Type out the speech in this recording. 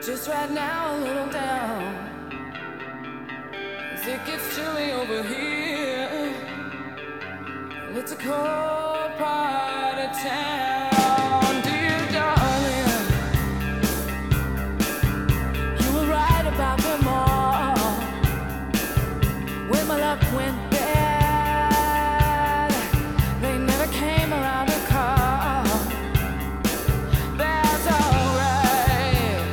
Just right now, a little down. As it gets chilly over here, and it's a cold part of town. Dear darling, you were right about them all. When my luck went